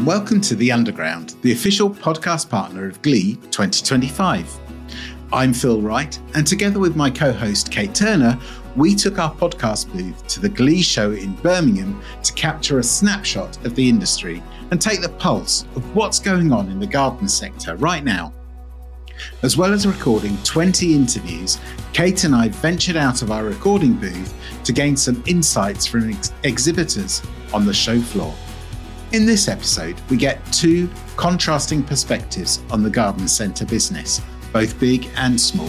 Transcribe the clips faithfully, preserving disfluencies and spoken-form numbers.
and welcome to The Underground, the official podcast partner of Glee twenty twenty-five. I'm Phil Wright, and together with my co-host Kate Turner, we took our podcast booth to the Glee show in Birmingham to capture a snapshot of the industry and take the pulse of what's going on in the garden sector right now. As well as recording twenty interviews, Kate and I ventured out of our recording booth to gain some insights from ex- exhibitors on the show floor. In this episode, we get two contrasting perspectives on the garden centre business, both big and small.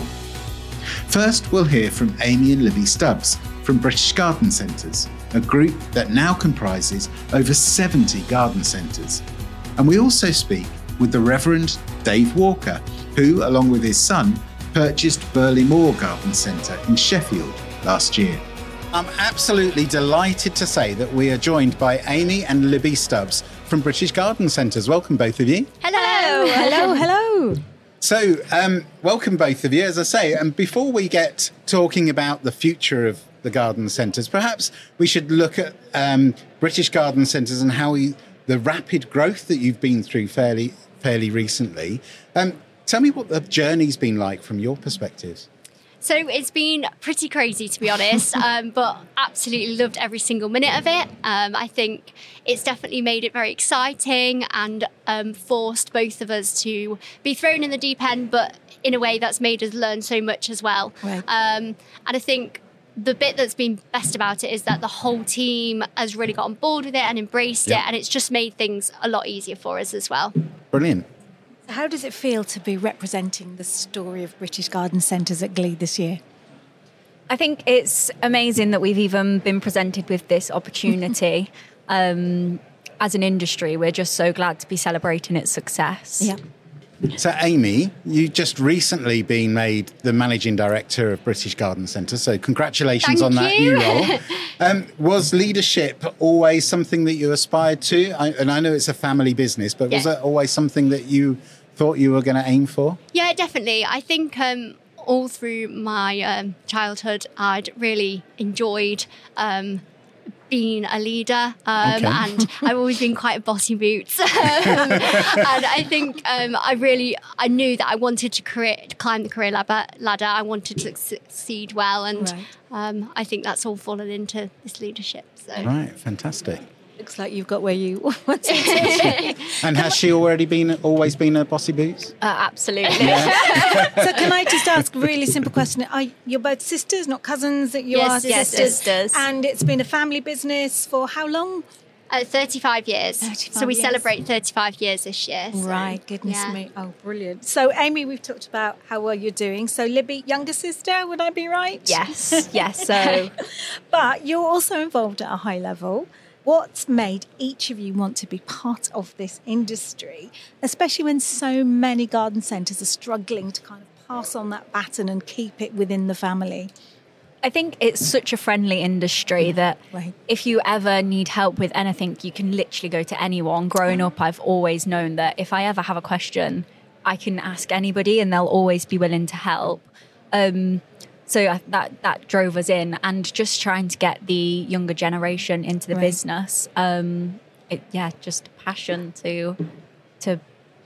First, we'll hear from Amy and Libby Stubbs from British Garden Centres, a group that now comprises over seventy garden centres. And we also speak with the Reverend Dave Walker, who, along with his son, purchased Burley Moor Garden Centre in Sheffield last year. I'm absolutely delighted to say that we are joined by Amy and Libby Stubbs from British Garden Centres. Welcome, both of you. Hello. Hello, hello. So, um, welcome both of you, as I say. And before we get talking about the future of the garden centres, perhaps we should look at um, British Garden Centres and how we, the rapid growth that you've been through fairly, fairly recently. Um, tell me what the journey's been like from your perspective. So it's been pretty crazy, to be honest, um, but absolutely loved every single minute of it. Um, I think it's definitely made it very exciting and um, forced both of us to be thrown in the deep end, but in a way that's made us learn so much as well. Right. Um, and I think the bit that's been best about it is that the whole team has really got on board with it and embraced Yeah. it, and it's just made things a lot easier for us as well. Brilliant. How does it feel to be representing the story of British Garden Centres at Glee this year? I think it's amazing that we've even been presented with this opportunity. um, as an industry, we're just so glad to be celebrating its success. Yeah. So, Amy, you just recently been made the Managing Director of British Garden Centre, so congratulations Thank on that you. new role. Um, was leadership always something that you aspired to? I, and I know it's a family business, but was Yeah. it always something that you thought you were going to aim for? Yeah, definitely. I think um, all through my um, childhood, I'd really enjoyed um, being a leader, um, Okay. and I've always been quite a bossy boots. um, and I think um, I really, I knew that I wanted to career, to climb the career ladder. ladder. I wanted to succeed well, and Right. um, I think that's all fallen into this leadership. So. Right, fantastic. Looks like you've got where you wanted to. And has she already been, always been a bossy boots? Uh, absolutely. So can I just ask a really simple question? Are you're both sisters, not cousins, that you Yes, are yes, sisters? sisters. And it's been a family business for how long? Uh, thirty-five years. thirty-five so we years. celebrate thirty-five years this year. so, Right, goodness yeah. me. Oh, brilliant. So, Amy, we've talked about how well you're doing. So, Libby, younger sister, would I be right? Yes, yes. So But you're also involved at a high level. What's made each of you want to be part of this industry, especially when so many garden centres are struggling to kind of pass on that baton and keep it within the family? I think it's such a friendly industry that Right. if you ever need help with anything, you can literally go to anyone. Growing up, I've always known that if I ever have a question, I can ask anybody and they'll always be willing to help. Um, so I- that that drove us in, and just trying to get the younger generation into the Right. business. Um, it, yeah, just passion to to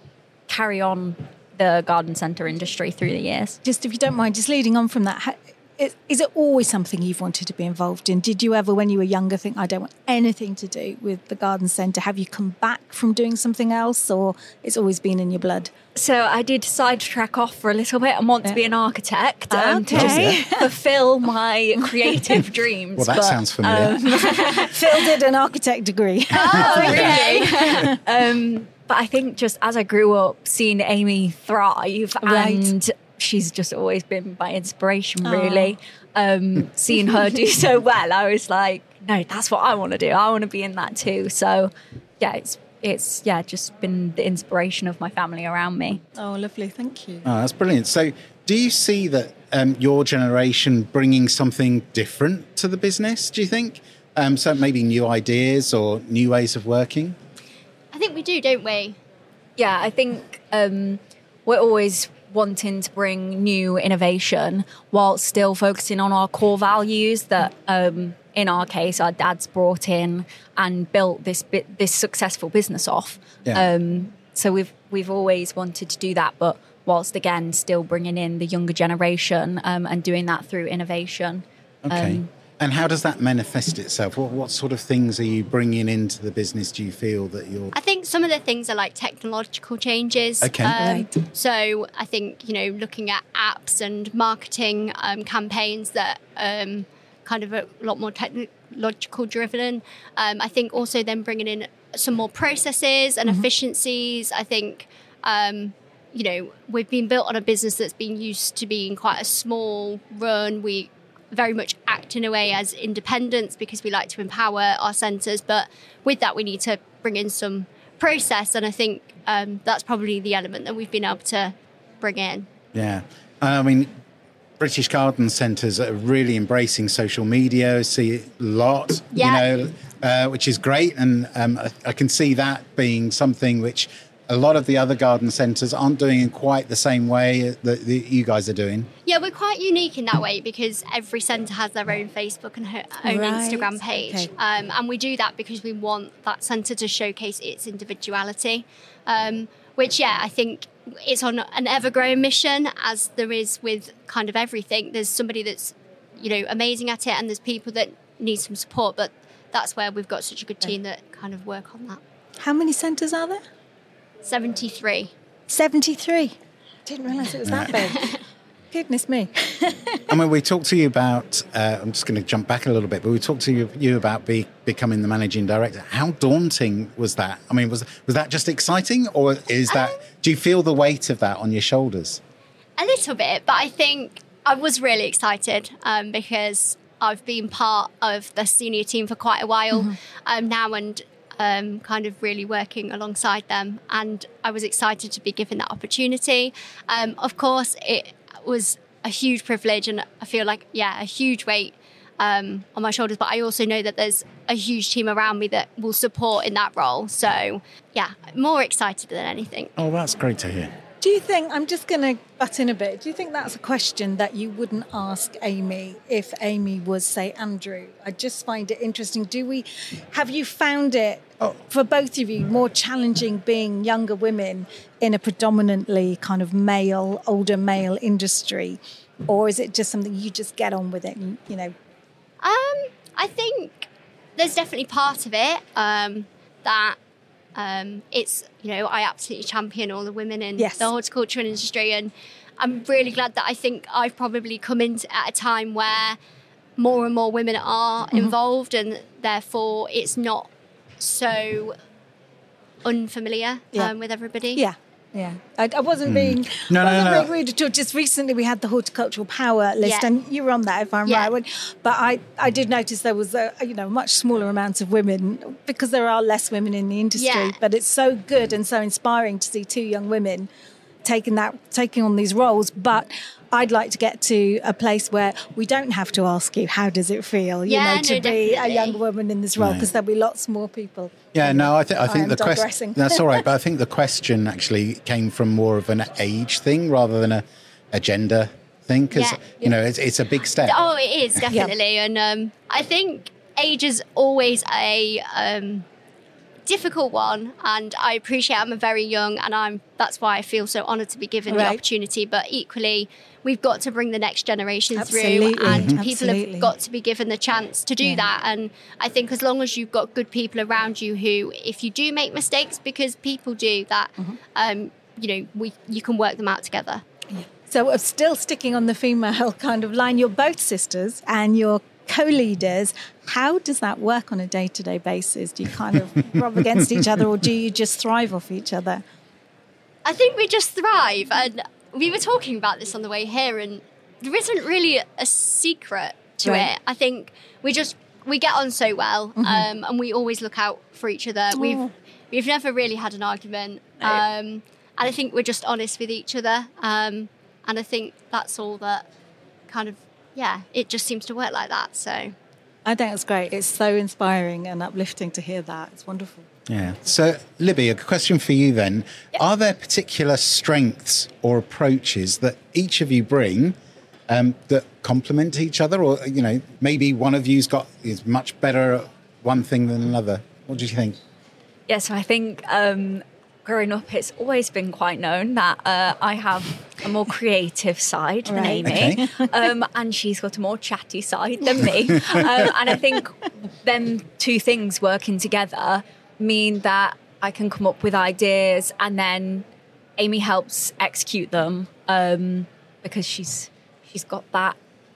carry on the garden centre industry through the years. Just if you don't mind, just leading on from that, ha- is, is it always something you've wanted to be involved in? Did you ever, when you were younger, think, I don't want anything to do with the garden centre? Have you come back from doing something else, or it's always been in your blood? So I did sidetrack off for a little bit and want to be an architect um, to Okay. just fulfill my creative dreams. Well, that but, sounds familiar. Um, Phil did an architect degree. oh, really? um, but I think just as I grew up, seeing Amy thrive, Right. and she's just always been my inspiration, really. Um, seeing her do so well, I was like, no, that's what I want to do. I want to be in that too. So, yeah, it's it's yeah, just been the inspiration of my family around me. Oh, lovely. Thank you. Oh, that's brilliant. So do you see that um, your generation bringing something different to the business, do you think? Um, so maybe new ideas or new ways of working? I think we do, don't we? Yeah, I think um, we're always wanting to bring new innovation while still focusing on our core values that um, in our case, our dads brought in and built this bit, this successful business off. Yeah. Um, so we've we've always wanted to do that, but whilst again still bringing in the younger generation um, and doing that through innovation. Okay. Um, and how does that manifest itself? What what sort of things are you bringing into the business? Do you feel that you're... I think some of the things are like technological changes. Okay. Um, Right. So I think, you know, looking at apps and marketing um, campaigns that um, kind of a lot more technological driven. Um, I think also then bringing in some more processes and Mm-hmm. efficiencies. I think, um, you know, we've been built on a business that's been used to being quite a small run. We very much act in a way as independents because we like to empower our centres. But with that, we need to bring in some process. And I think um, that's probably the element that we've been able to bring in. Yeah. I mean, British Garden Centres are really embracing social media, see it a lot, Yeah. you know, uh, which is great. And um, I, I can see that being something which a lot of the other garden centres aren't doing in quite the same way that, that you guys are doing. Yeah, we're quite unique in that way because every centre has their own Facebook and her own Right, Instagram page. okay. Um, and we do that because we want that centre to showcase its individuality, um, which, yeah, I think it's on an ever-growing mission, as there is with kind of everything. There's somebody that's, you know, amazing at it, and there's people that need some support, but that's where we've got such a good team that kind of work on that. How many centres are there? seventy-three. seventy-three. Didn't realise it was that big. Goodness me. I mean, we talked to you about, uh, I'm just going to jump back a little bit, but we talked to you, you about be, becoming the managing director. How daunting was that? I mean, was was that just exciting, or is that, Um, do you feel the weight of that on your shoulders? A little bit, but I think I was really excited um, because I've been part of the senior team for quite a while Mm-hmm. um, now, and um, kind of really working alongside them. And I was excited to be given that opportunity. Um, of course, it was a huge privilege, and I feel like, yeah, a huge weight um, on my shoulders. But I also know that there's a huge team around me that will support in that role. So, yeah, more excited than anything. Oh, that's great to hear. Do you think, I'm just going to butt in a bit, do you think that's a question that you wouldn't ask Amy if Amy was, say, Andrew? I just find it interesting. Do we, have you found it, Oh. for both of you, more challenging being younger women in a predominantly kind of male, older male industry? Or is it just something you just get on with it and, you know? Um, I think there's definitely part of it um, that um, it's, you know, I absolutely champion all the women in Yes. the horticulture industry, and I'm really glad that I think I've probably come in at a time where more and more women are Mm-hmm. involved, and therefore it's not so unfamiliar Yeah. um, with everybody. Yeah. Yeah, I, I wasn't being No, no, wasn't no, no. being rude at all. Just recently, we had the horticultural power list, Yeah. and you were on that, if I'm Yeah. right. But I, I did notice there was a you know much smaller amount of women because there are less women in the industry. Yeah. But it's so good and so inspiring to see two young women taking that taking on these roles. But I'd like to get to a place where we don't have to ask you how does it feel, you Yeah, know, to no, be a definitely. young woman in this role, because there'll be lots more people. Yeah, no, I, th- I think am the digressing. question, that's all right, but I think the question actually came from more of an age thing rather than a, a gender thing, because, Yeah. you know, it's, it's a big step. Oh, it is definitely, and um, I think age is always a um, difficult one, and I appreciate I'm a very young, and I'm that's why I feel so honoured to be given the Right. opportunity. But equally, we've got to bring the next generation Absolutely. through, and Mhm. people Absolutely. have got to be given the chance to do Yeah. that. And I think as long as you've got good people around you who, if you do make mistakes, because people do that, Mm-hmm. um, you know, we you can work them out together. So, uh, still sticking on the female kind of line, you're both sisters and you're co-leaders. How does that work on a day-to-day basis? Do you kind of rub against each other, or do you just thrive off each other? I think we just thrive, and we were talking about this on the way here, and there isn't really a secret to Right. it. I think we just we get on so well, um, and we always look out for each other. Oh. We've we've never really had an argument, um, and I think we're just honest with each other, um, and I think that's all that kind of yeah. It just seems to work like that. So I think it's great. It's so inspiring and uplifting to hear that. It's wonderful. Yeah. So, Libby, a question for you then. Are there particular strengths or approaches that each of you bring um, that complement each other, or you know, maybe one of you's got is much better at one thing than another? What do you think? Yeah, so I think um, growing up, it's always been quite known that uh, I have a more creative side than Right. Amy, Okay. um, and she's got a more chatty side than me. um, and I think them two things working together mean that I can come up with ideas, and then Amy helps execute them um, because she's she's got that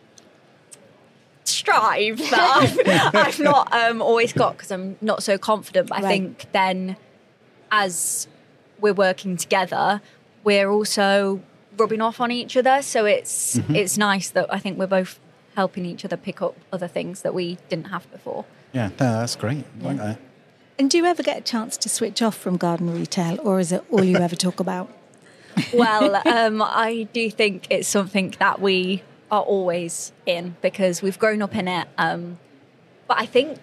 strive that I've, I've not um, always got because I'm not so confident. But I Right. think then as we're working together, we're also rubbing off on each other. So it's Mm-hmm. it's nice that I think we're both helping each other pick up other things that we didn't have before. Yeah, no, that's great. I like that. And do you ever get a chance to switch off from garden retail, or is it all you ever talk about? Well, um, I do think it's something that we are always in because we've grown up in it. Um, but I think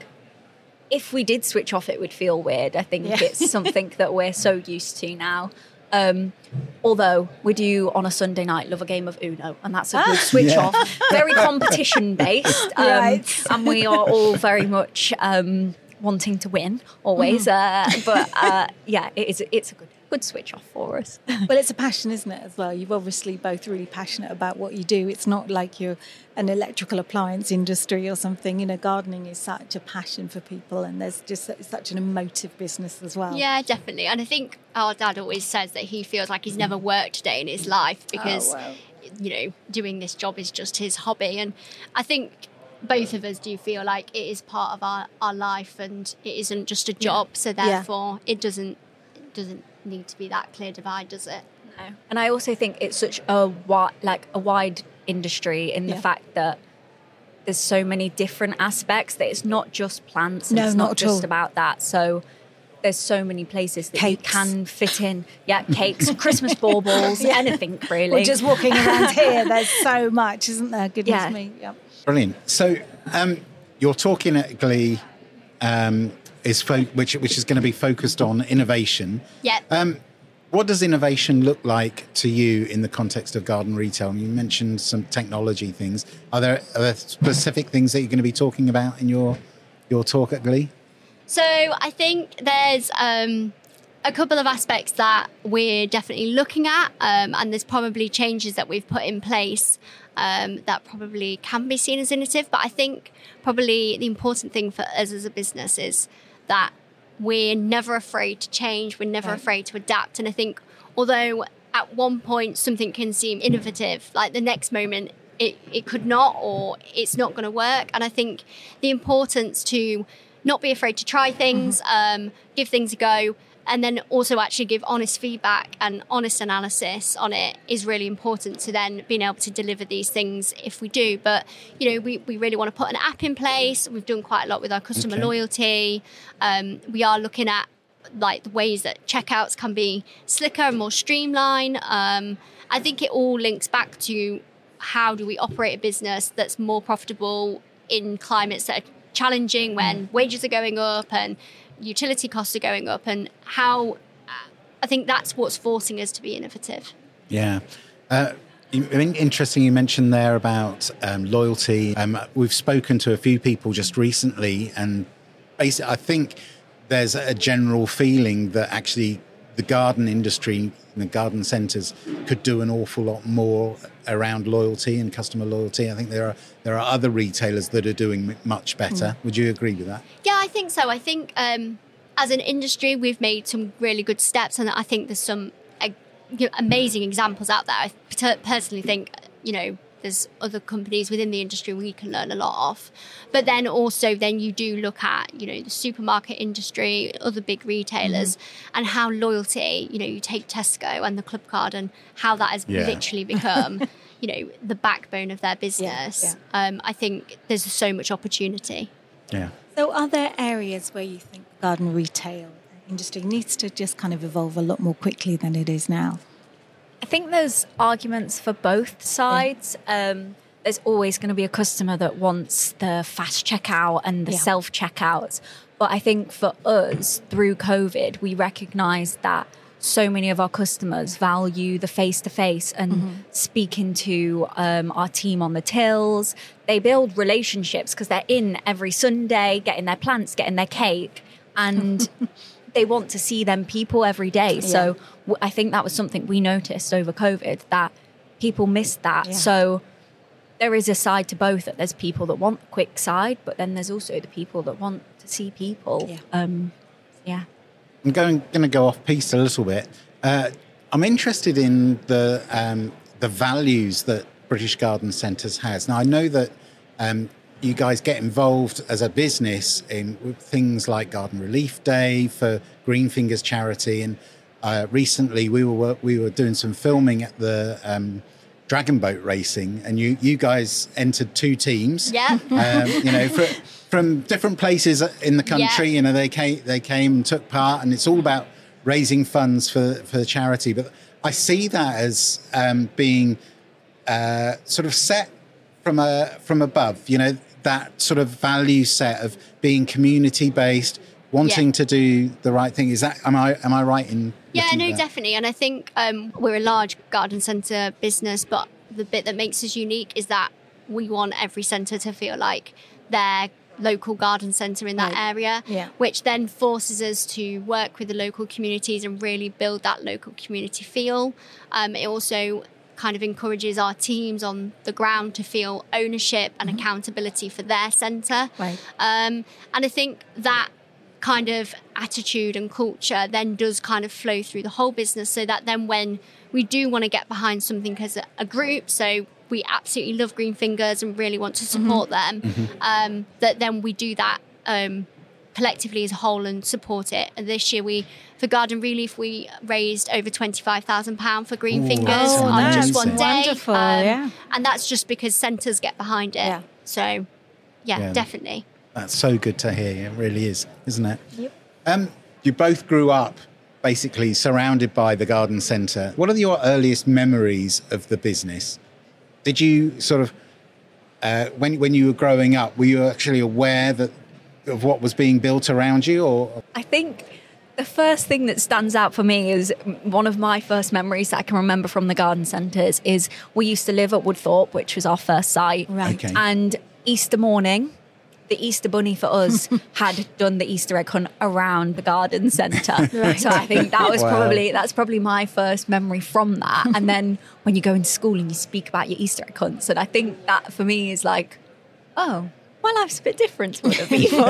if we did switch off, it would feel weird. I think Yeah. it's something that we're so used to now. Um, although we do on a Sunday night love a game of Uno, and that's a good switch Yeah. off. Very competition based, um, Right. and we are all very much um, wanting to win always. Uh, but uh, yeah, it is. It's a good good switch off for us. Well, it's a passion, isn't it, as well? You're obviously both really passionate about what you do. It's not like you're an electrical appliance industry or something. You know, gardening is such a passion for people, and there's just it's such an emotive business as well. Yeah, definitely. And I think our dad always says that he feels like he's never worked a day in his life because, Oh, wow. you know, doing this job is just his hobby. And I think both of us do feel like it is part of our, our life and it isn't just a job. So Yeah. therefore, it doesn't it doesn't need to be that clear divide, does it? No. And I also think it's such a wi- like a wide industry in the Yeah. fact that there's so many different aspects that it's not just plants and No, it's not not, at just all. about that. So there's so many places that Cakes. you can fit in. Yeah, cakes, Christmas baubles, Yeah. anything really. Well, just walking around here, there's so much, isn't there? Goodness Yeah. me. Yeah. Brilliant. So um, you're talking at Glee, um, is fo- which which is going to be focused on innovation. Yeah. Um, what does innovation look like to you in the context of garden retail? You mentioned some technology things. Are there, are there specific things that you're going to be talking about in your your talk at Glee? So I think there's um, a couple of aspects that we're definitely looking at, um, and there's probably changes that we've put in place um, that probably can be seen as innovative. But I think probably the important thing for us as a business is that we're never afraid to change. We're never Right. afraid to adapt. And I think although at one point something can seem innovative, like the next moment it, it could not, or it's not going to work. And I think the importance to not be afraid to try things, um, give things a go, and then also actually give honest feedback and honest analysis on it is really important to then being able to deliver these things if we do. But, you know, we, we really want to put an app in place. We've done quite a lot with our customer Okay. loyalty. Um, we are looking at like the ways that checkouts can be slicker and more streamlined. Um, I think it all links back to how do we operate a business that's more profitable in climates that are challenging when wages are going up and utility costs are going up, and how I think that's what's forcing us to be innovative. Yeah. Uh, you- I mean, interesting you mentioned there about um, loyalty. Um, we've spoken to a few people just recently, and basically I think there's a general feeling that actually the garden industry, the garden centres, could do an awful lot more around loyalty and customer loyalty. I think there are there are other retailers that are doing m- much better. Would you agree with that? Yeah, I think so. I think um, as an industry, we've made some really good steps, and I think there's some uh, you know, amazing examples out there. I per- personally think, you know, there's other companies within the industry we can learn a lot of. But then also then you do look at, you know, the supermarket industry, other big retailers, and how loyalty, you know, you take Tesco and the Club Card and how that has Yeah. literally become, you know, the backbone of their business. yeah. Um, I think there's so much opportunity. Yeah. So are there areas where you think the garden retail industry needs to just kind of evolve a lot more quickly than it is now? I think there's arguments for both sides. Um, there's always going to be a customer that wants the fast checkout and the Yeah. self checkouts. But I think for us, through COVID, we recognised that so many of our customers value the face-to-face and mm-hmm. speaking to um, our team on the tills. They build relationships because they're in every Sunday, getting their plants, getting their cake, and they want to see them people every day. Yeah. So w- I think that was something we noticed over COVID, that people missed that. Yeah. So there is a side to both, that there's people that want the quick side, but then there's also the people that want to see people. Yeah. Um, yeah. I'm going, going to go off piste a little bit. Uh, I'm interested in the um, the values that British Garden Centres has. Now, I know that um, you guys get involved as a business in things like Garden Relief Day for Green Fingers charity, and uh, recently we were we were doing some filming at the um, Dragon Boat racing, and you you guys entered two teams. Yeah, um, you know. For, From different places in the country, yeah. you know, they came, they came and took part, and it's all about raising funds for, for the charity. But I see that as um, being uh, sort of set from a, from above, you know, that sort of value set of being community based, wanting yeah. to do the right thing. Is that, am I, am I right in? Yeah, no, definitely. And I think um, we're a large garden centre business, but the bit that makes us unique is that we want every centre to feel like they're local garden centre in that right. area, yeah. which then forces us to work with the local communities and really build that local community feel. Um, it also kind of encourages our teams on the ground to feel ownership and mm-hmm. accountability for their centre. Right. Um, and I think that kind of attitude and culture then does kind of flow through the whole business, so that then when we do want to get behind something as a, a group, so we absolutely love Green Fingers and really want to support mm-hmm. them, mm-hmm. Um, that then we do that um, collectively as a whole and support it. And this year we, for Garden Relief, we raised over twenty-five thousand pounds for Green Ooh, Fingers oh, on nice. just one day. Wonderful, um, yeah. And that's just because centres get behind it. Yeah. So, yeah, yeah, definitely. That's so good to hear. It really is, isn't it? Yep. Um, you both grew up basically surrounded by the garden centre. What are your earliest memories of the business? Did you sort of, uh, when when you were growing up, were you actually aware that of what was being built around you? Or I think the first thing that stands out for me is one of my first memories that I can remember from the garden centres is we used to live at Woodthorpe, which was our first site. Right. Okay. And Easter morning, the Easter Bunny for us had done the Easter egg hunt around the garden centre. Right. So I think that was wow. probably that's probably my first memory from that. And then when you go into school and you speak about your Easter egg hunts, and I think that for me is like, oh, my life's a bit different to other people.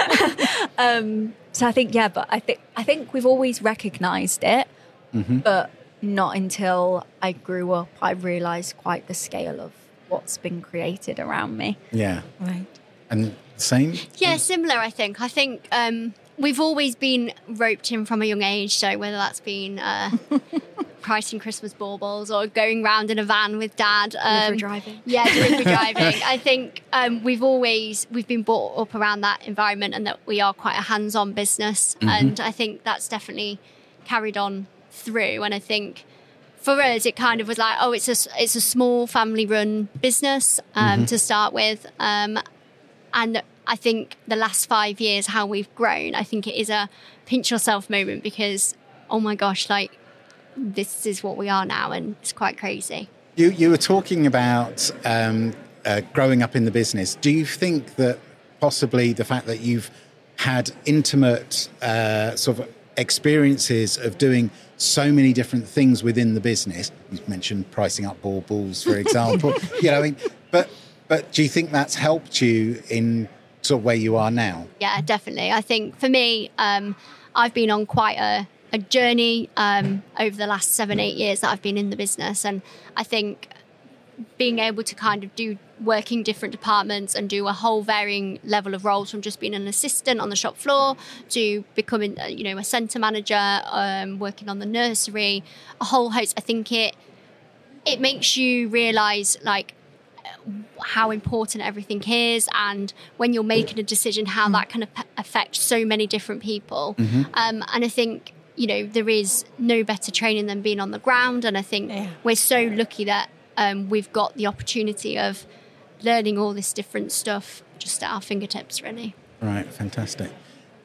um, so I think yeah, but I think I think we've always recognised it, mm-hmm. but not until I grew up I realised quite the scale of what's been created around me. Yeah. Right. And same? Yeah, similar, I think. I think um, we've always been roped in from a young age, so whether that's been uh, pricing Christmas baubles or going round in a van with Dad. Um, delivery driving. Yeah, delivery driving. I think um, we've always, we've been brought up around that environment and that we are quite a hands-on business. Mm-hmm. And I think that's definitely carried on through. And I think for us, it kind of was like, oh, it's a, it's a small family-run business um, mm-hmm. to start with. Um And I think the last five years, how we've grown, I think it is a pinch yourself moment because, oh my gosh, like this is what we are now, and it's quite crazy. You you were talking about um, uh, growing up in the business. Do you think that possibly the fact that you've had intimate uh, sort of experiences of doing so many different things within the business, you mentioned pricing up baubles, for example, you know, I mean, but but do you think that's helped you in sort of where you are now? Yeah, definitely. I think for me, um, I've been on quite a, a journey um, over the last seven, eight years that I've been in the business. And I think being able to kind of do working different departments and do a whole varying level of roles, from just being an assistant on the shop floor to becoming, you know, a centre manager, um, working on the nursery, a whole host. I think it it makes you realise like how important everything is, and when you're making a decision, how that can affect so many different people. Mm-hmm. Um, and I think, you know, there is no better training than being on the ground. And I think yeah. we're so lucky that um, we've got the opportunity of learning all this different stuff just at our fingertips, really. Right, fantastic.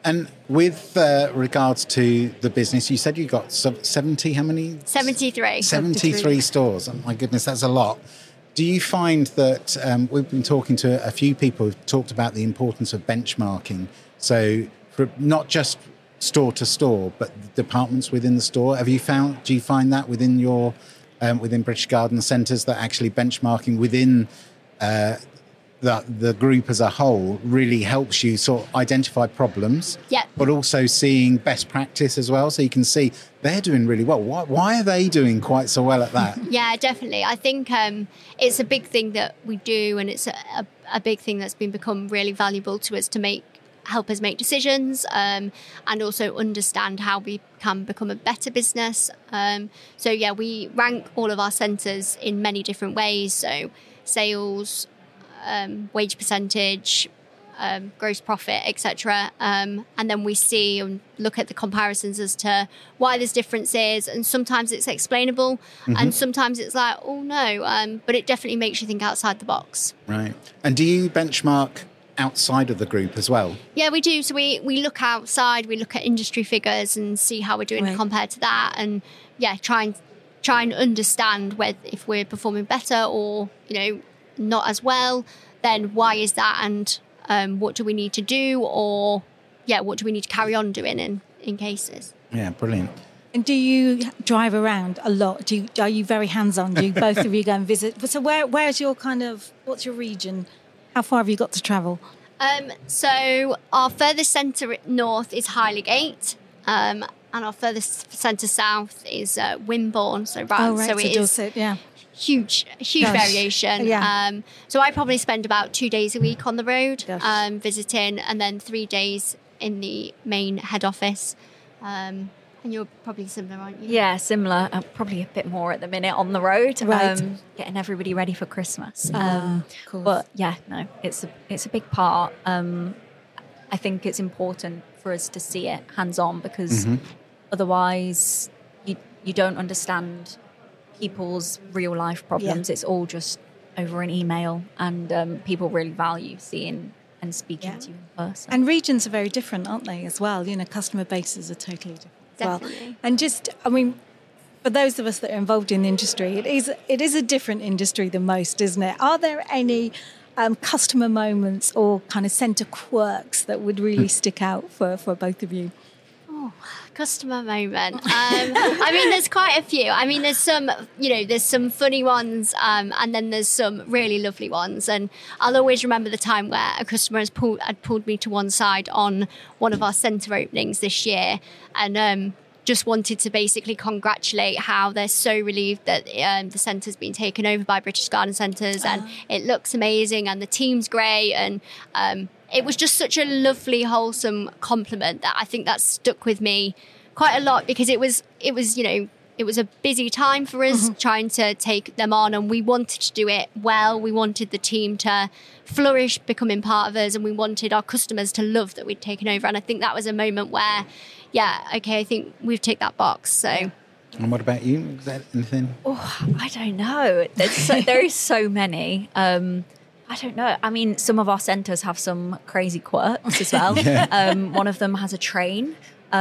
And with uh, regards to the business, you said you got seventy, how many? seventy-three. seventy-three stores. Oh my goodness, that's a lot. Do you find that um, we've been talking to a few people who've talked about the importance of benchmarking? So for not just store to store, but departments within the store. Have you found, do you find that within your, um, within British Garden Centres, that actually benchmarking within uh, the, the group as a whole really helps you sort of identify problems, yeah, but also seeing best practice as well, so you can see they're doing really well. Why, why are they doing quite so well at that? Yeah, definitely. I think um, it's a big thing that we do, and it's a, a, a big thing that's been become really valuable to us to make help us make decisions, um, and also understand how we can become a better business. Um, so yeah, we rank all of our centres in many different ways. So sales, Um, wage percentage, um, gross profit, et cetera. Um, and then we see and look at the comparisons as to why there's differences. And sometimes it's explainable, mm-hmm. and sometimes it's like, oh no. Um, but it definitely makes you think outside the box. Right. And do you benchmark outside of the group as well? Yeah, we do. So we, we look outside, we look at industry figures and see how we're doing right. compared to that. And yeah, try and try and understand whether if we're performing better or, you know, not as well, then why is that, and um, what do we need to do, or yeah, what do we need to carry on doing in, in cases? Yeah, brilliant. And do you drive around a lot? Do you, are you very hands-on? Do you, both of you go and visit? So where where's your kind of, what's your region? How far have you got to travel? Um, so our furthest centre north is Highlegate, um, and our furthest centre south is uh, Wimborne. So right, oh, right, so it Dorset, is yeah. huge, huge Gosh. variation. Yeah. Um, so I probably spend about two days a week on the road, um, visiting, and then three days in the main head office. Um, and you're probably similar, aren't you? Yeah, similar. Uh, probably a bit more at the minute on the road, right. um, getting everybody ready for Christmas. Uh, Um, cool. but yeah, no, it's a it's a big part. Um, I think it's important for us to see it hands on, because mm-hmm. otherwise you you don't understand people's real life problems. Yeah. It's all just over an email, and um, people really value seeing and speaking yeah. to you in person. And regions are very different, aren't they, as well? You know, customer bases are totally different as Definitely. well. And just, I mean, for those of us that are involved in the industry, it is it is a different industry than most, isn't it? Are there any um, customer moments or kind of centre quirks that would really stick out for, for both of you? Oh, customer moment. Um, I mean, there's quite a few. I mean, there's some, you know, there's some funny ones, um, and then there's some really lovely ones. And I'll always remember the time where a customer has pulled, had pulled me to one side on one of our centre openings this year, and um, just wanted to basically congratulate how they're so relieved that um, the centre's been taken over by British Garden Centres, and Oh. it looks amazing, and the team's great, and um, it was just such a lovely, wholesome compliment that I think that stuck with me quite a lot, because it was, it was, you know, it was a busy time for us mm-hmm. trying to take them on, and we wanted to do it well. We wanted the team to flourish, becoming part of us, and we wanted our customers to love that we'd taken over. And I think that was a moment where, yeah, okay, I think we've ticked that box. So. And what about you? Is that anything? Oh, I don't know. There's so, there is so many. Um, I don't know. I mean, some of our centres have some crazy quirks as well. yeah. um, one of them has a train.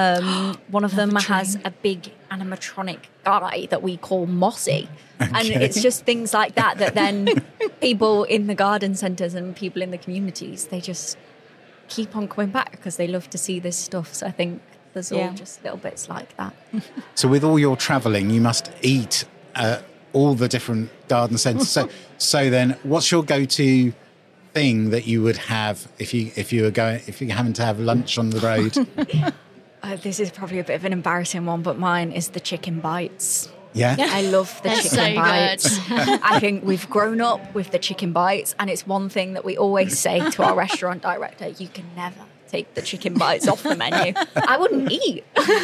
Um, one of them a has a big animatronic guy that we call Mossy. Okay. And it's just things like that that then people in the garden centres and people in the communities, they just keep on coming back because they love to see this stuff. So I think there's all Yeah. just little bits like that. So with all your travelling, you must eat uh, all the different garden centres. So, so then, what's your go-to thing that you would have if you if you were going if you're having to have lunch on the road? Uh, this is probably a bit of an embarrassing one, but mine is the chicken bites. Yeah, I love the They're chicken so bites. I think we've grown up with the chicken bites, and it's one thing that we always say to our restaurant director: you can never take the chicken bites off the menu. I wouldn't eat.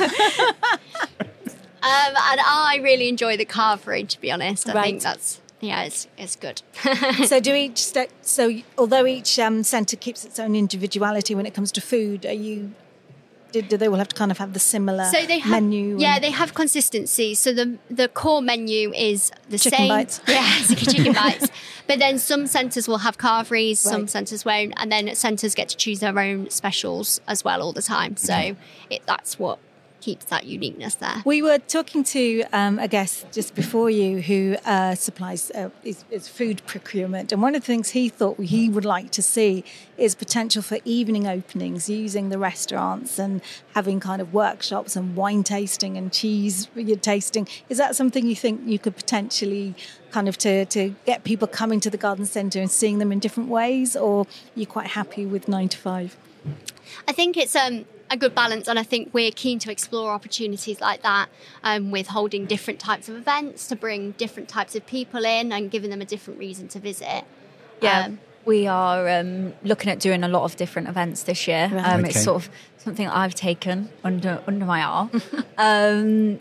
Um, and I really enjoy the carvery, to be honest. I Right. think that's, yeah, it's it's good. So do each st- so although each um, centre keeps its own individuality when it comes to food, are you do, do they all have to kind of have the similar So they have, menu? yeah, and- they have consistency. So the the core menu is the Chicken same. bites. Yeah, it's chicken bites. But then some centres will have carveries, some Right. centres won't, and then centres get to choose their own specials as well all the time. So it, that's what keeps that uniqueness there. We were talking to um, a guest just before you who uh, supplies uh, is, is food procurement, and one of the things he thought he would like to see is potential for evening openings using the restaurants and having kind of workshops and wine tasting and cheese tasting. Is that something you think you could potentially kind of to, to get people coming to the garden centre and seeing them in different ways, or are you quite happy with nine to five? I think it's um, a good balance, and I think we're keen to explore opportunities like that um, with holding different types of events to bring different types of people in and giving them a different reason to visit. Yeah, Um, we are um, looking at doing a lot of different events this year. Right. Um, Okay. It's sort of something I've taken under under my arm um,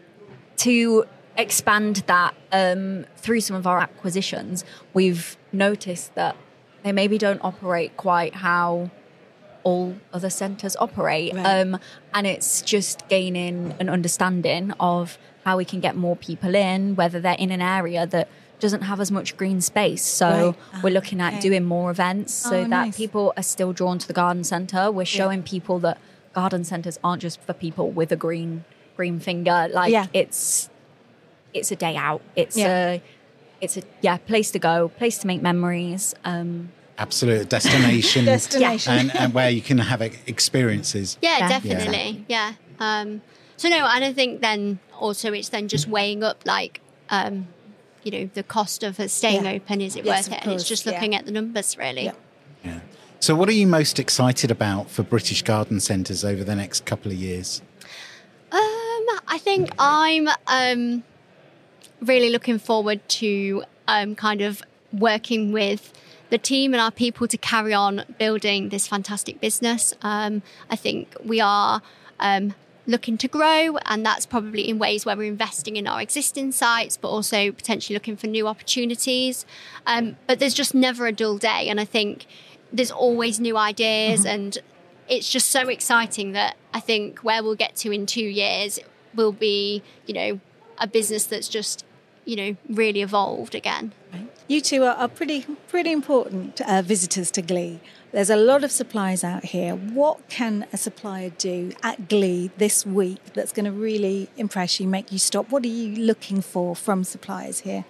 to expand that um, through some of our acquisitions. We've noticed that they maybe don't operate quite how all other centres operate. Right. Um, and it's just gaining an understanding of how we can get more people in, whether they're in an area that doesn't have as much green space. So Right. we're looking at Okay. doing more events so Oh, that nice. people are still drawn to the garden centre. We're showing people that garden centres aren't just for people with a green green finger. Like Yeah. it's it's a day out. It's Yeah. a it's a yeah place to go, place to make memories. Um, Absolute destination. Destination. And, and where you can have e- experiences. Yeah, Yeah. definitely. Yeah. Um, so no, and I think then also it's then just weighing up like, um, you know, the cost of us staying Yeah. open. Is it Yes, worth of it? And it's course, just yeah. looking at the numbers really. Yeah. Yeah. So what are you most excited about for British garden centres over the next couple of years? Um, I think I'm um, really looking forward to um, kind of working with the team and our people to carry on building this fantastic business. Um, I think we are um, looking to grow, and that's probably in ways where we're investing in our existing sites, but also potentially looking for new opportunities. Um, but there's just never a dull day, and I think there's always new ideas, and it's just so exciting that I think where we'll get to in two years will be, you know, a business that's just, you know, really evolved again. You two are, are pretty pretty important uh, visitors to Glee. There's a lot of suppliers out here. What can a supplier do at Glee this week that's going to really impress you, make you stop? What are you looking for from suppliers here?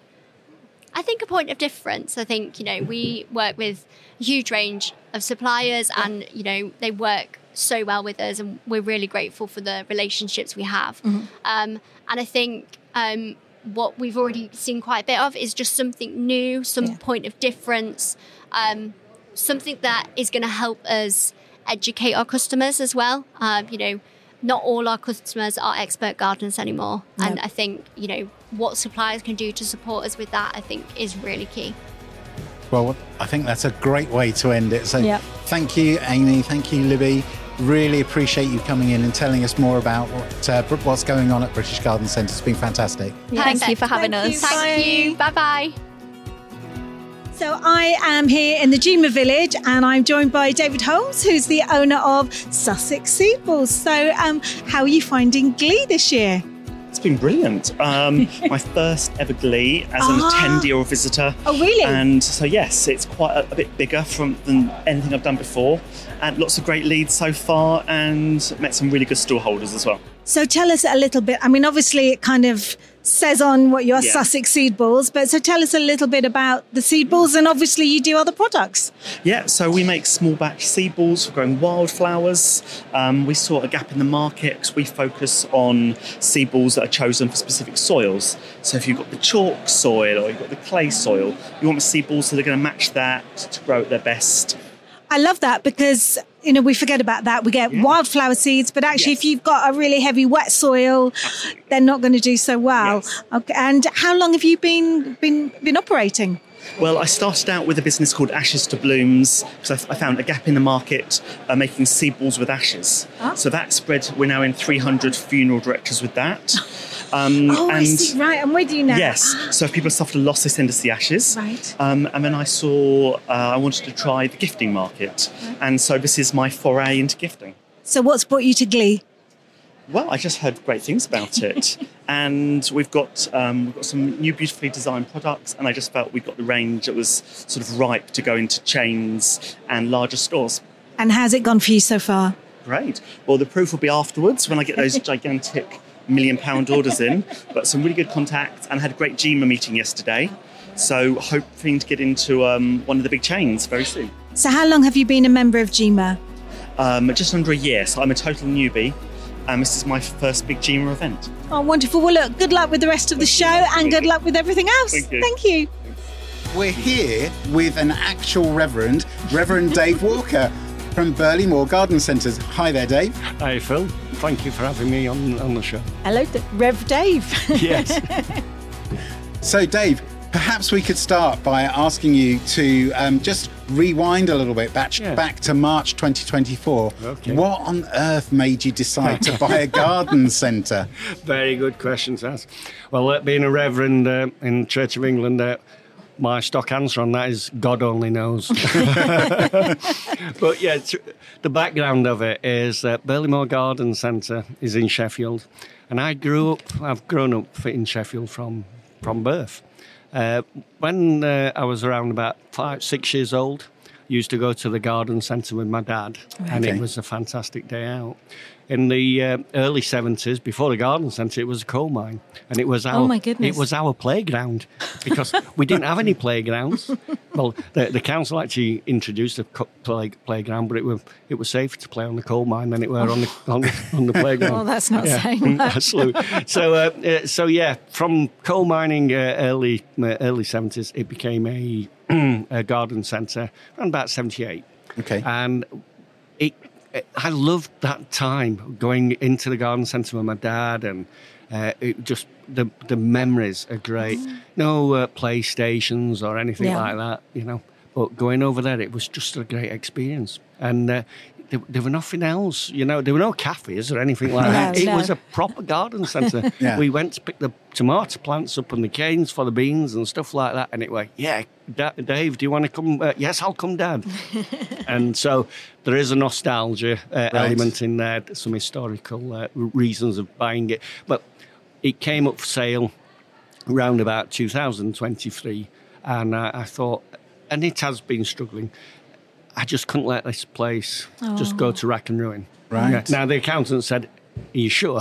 I think a point of difference. I think, you know, we work with a huge range of suppliers and, you know, they work so well with us and we're really grateful for the relationships we have. Um, and I think um, what we've already seen quite a bit of is just something new, some Yeah. point of difference, um, something that is going to help us educate our customers as well. Um, you know, not all our customers are expert gardeners anymore. No. And I think, you know, what suppliers can do to support us with that, I think is really key. Well, I think that's a great way to end it. So Yep. thank you, Amy. Thank you, Libby. Really appreciate you coming in and telling us more about what, uh, what's going on at British Garden Centre. It's been fantastic. Thank you for having Thank us. you. Thank Bye. you. Bye-bye. So I am here in the Juma Village and I'm joined by David Holmes, who's the owner of Sussex Seed Balls. So um, how are you finding Glee this year? It's been brilliant. Um, my first ever Glee as an Ah. attendee or a visitor. Oh, really? And so, yes, it's quite a, a bit bigger from than anything I've done before. And lots of great leads so far and met some really good stall holders as well. So tell us a little bit. I mean, obviously it kind of says on what your Yeah. Sussex Seed Balls, but so tell us a little bit about the seed balls, and obviously you do other products. Yeah, so we make small batch seed balls for growing wildflowers. Um, we saw a gap in the market because we focus on seed balls that are chosen for specific soils. So if you've got the chalk soil or you've got the clay soil, you want the seed balls that are going to match that to grow at their best. I love that because, you know, we forget about that. We get wildflower seeds, but actually Yes. if you've got a really heavy wet soil, Absolutely. they're not going to do so well. Yes. Okay. And how long have you been been been operating? Well, I started out with a business called Ashes to Blooms because I, I found a gap in the market uh, making seed balls with ashes. Ah. So that spread, we're now in three hundred funeral directors with that. Um, Oh, I and see. Right, I'm with you now. Yes, so if people have suffered a loss, they send us the ashes. Right. Um, and then I saw, uh, I wanted to try the gifting market. And so this is my foray into gifting. So what's brought you to Glee? Well, I just heard great things about it, and we've got um, we've got some new beautifully designed products, and I just felt we got the range that was sort of ripe to go into chains and larger stores. And how's it gone for you so far? Great. Well, the proof will be afterwards when I get those gigantic million pound orders in. But some really good contacts, and had a great G M A meeting yesterday. So hoping to get into um, one of the big chains very soon. So how long have you been a member of G M A? Um, just under a year. So I'm a total newbie. And this is my first big G M A event. Oh, wonderful. Well, look, good luck with the rest of the show and good luck with everything else. Thank you. Thank you. We're here with an actual Reverend, Reverend Dave Walker from Burley Moor Garden Centres. Hi there, Dave. Hi, Phil. Thank you for having me on, on the show. Hello, Rev Dave. Yes. So, Dave, perhaps we could start by asking you to um, just rewind a little bit back, Yeah. back to March twenty twenty-four. Okay. What on earth made you decide to buy a garden centre? Very good question to ask. Well, uh, being a reverend uh, in Church of England, uh, my stock answer on that is God only knows. But yeah, t- the background of it is that Burley Moor Garden Centre is in Sheffield, and I grew up, I've grown up in Sheffield from, from birth. Uh, when uh, I was around about five, six years old, I used to go to the garden centre with my dad, and Okay. it was a fantastic day out. In the uh, early seventies, before the garden centre, it was a coal mine, and it was our Oh, my goodness. it was our playground because we didn't have any playgrounds. Well, the, the council actually introduced a co- play, playground, but it was it was safer to play on the coal mine than it were on the on the, on the playground. Oh, that's not saying much. Absolutely. So, uh, uh, so yeah, from coal mining uh, early uh, early seventies, it became a, a garden centre around about seventy-eight, Okay. and it. I loved that time going into the garden centre with my dad, and uh, it just the the memories are great. No uh, PlayStations or anything Yeah. like that, you know. But going over there, it was just a great experience, and uh, there, there were nothing else, you know. There were no cafes or anything like No, that. It no. was a proper garden centre. Yeah. We went to pick the tomato plants up on the canes for the beans and stuff like that, and it went, yeah, Da- Dave, do you want to come? Uh, yes, I'll come, Dad. And so there is a nostalgia uh, element in there, some historical uh, reasons of buying it. But it came up for sale around about two thousand twenty-three, and uh, I thought, and it has been struggling. I just couldn't let this place just go to rack and ruin. Right. Yeah. Now, the accountant said, are you sure?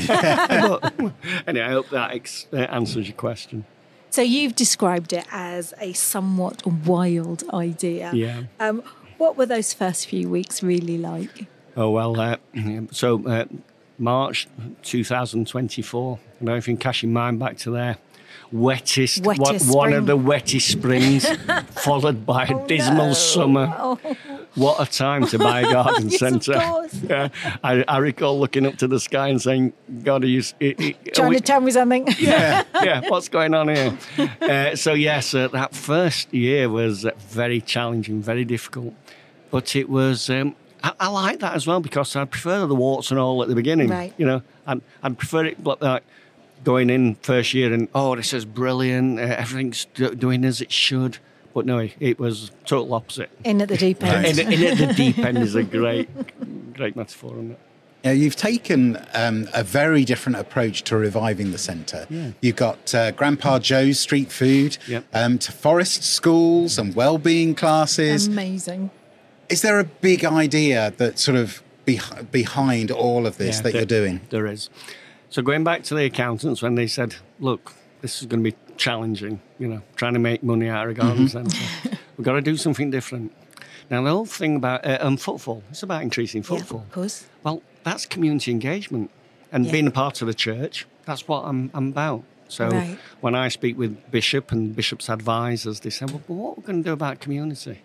But, anyway, I hope that ex- uh, answers your question. So you've described it as a somewhat wild idea. Yeah. Um, what were those first few weeks really like? Oh, well, uh, so uh, March twenty twenty-four, I don't know if you can cash your mind back to there. Wettest, Wettest one, one spring. of the wettest springs, followed by a dismal no. summer. Oh. What a time to buy a garden Yes, of centre. course. Yeah, I, I recall looking up to the sky and saying, God, are you... Are, are Trying we- to tell me something? yeah, yeah, what's going on here? Uh, so, yes, uh, that first year was uh, very challenging, very difficult. But it was... Um, I, I like that as well because I prefer the warts and all at the beginning. Right. You know, I'd, I'd prefer it like that. Going in first year and, oh, this is brilliant, uh, everything's do- doing as it should. But no, it was total opposite. In at the deep end. In, in at the deep end is a great, great metaphor on it. Now, you've taken um, a very different approach to reviving the centre. Yeah. You've got uh, Grandpa Joe's street food, Yep. um, to forest schools and wellbeing classes. Amazing. Is there a big idea that sort of be- behind all of this Yeah, that there- you're doing? There is. So going back to the accountants when they said, look, this is going to be challenging, you know, trying to make money out of a garden centre. We've got to do something different. Now, the whole thing about uh, um, footfall, it's about increasing Yeah, footfall. of course. Well, that's community engagement. And Yeah. being a part of the church, that's what I'm, I'm about. So Right. when I speak with Bishop and Bishop's advisors, they say, well, what are we going to do about community?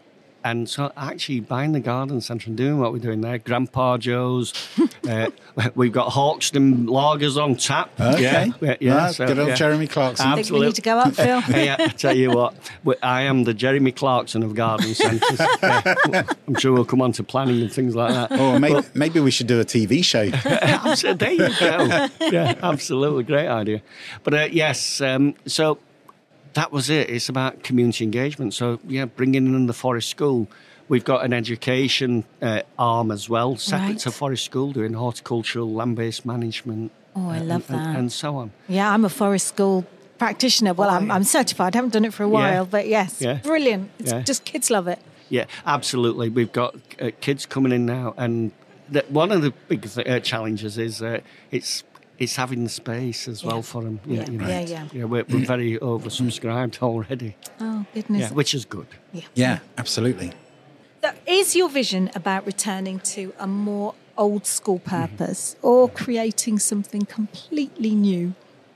And so actually buying the garden centre and doing what we're doing there, Grandpa Joe's, uh, we've got Hawkston lagers on tap. Okay. Yeah, yeah, yeah, Ah, so, good old yeah. Jeremy Clarkson. I think we need to go up, Phil. Hey, I tell you what, we- I am the Jeremy Clarkson of garden centres. Yeah. I'm sure we'll come on to planning and things like that. Or maybe, maybe we should do a T V show. Absolutely, there you go. Yeah, absolutely, great idea. But uh, yes, um, so that was it. It's about community engagement. So yeah, bringing in the forest school, we've got an education uh, arm as well, separate Right. to Forest School, doing horticultural, land-based management. Oh, I and- love and, that. And so on. Yeah, I'm a forest school practitioner. Well, I'm, I'm certified. I haven't done it for a while, but yes, Yeah. brilliant. It's Yeah. just kids love it. Yeah, absolutely. We've got uh, kids coming in now, and the, one of the big th- uh, challenges is uh, it's it's having the space as well Yeah. for them. Yeah, yeah, yeah. yeah we're, we're very oversubscribed already. Oh, goodness. Yeah, which is good. Yeah, absolutely. So is your vision about returning to a more old school purpose or creating something completely new?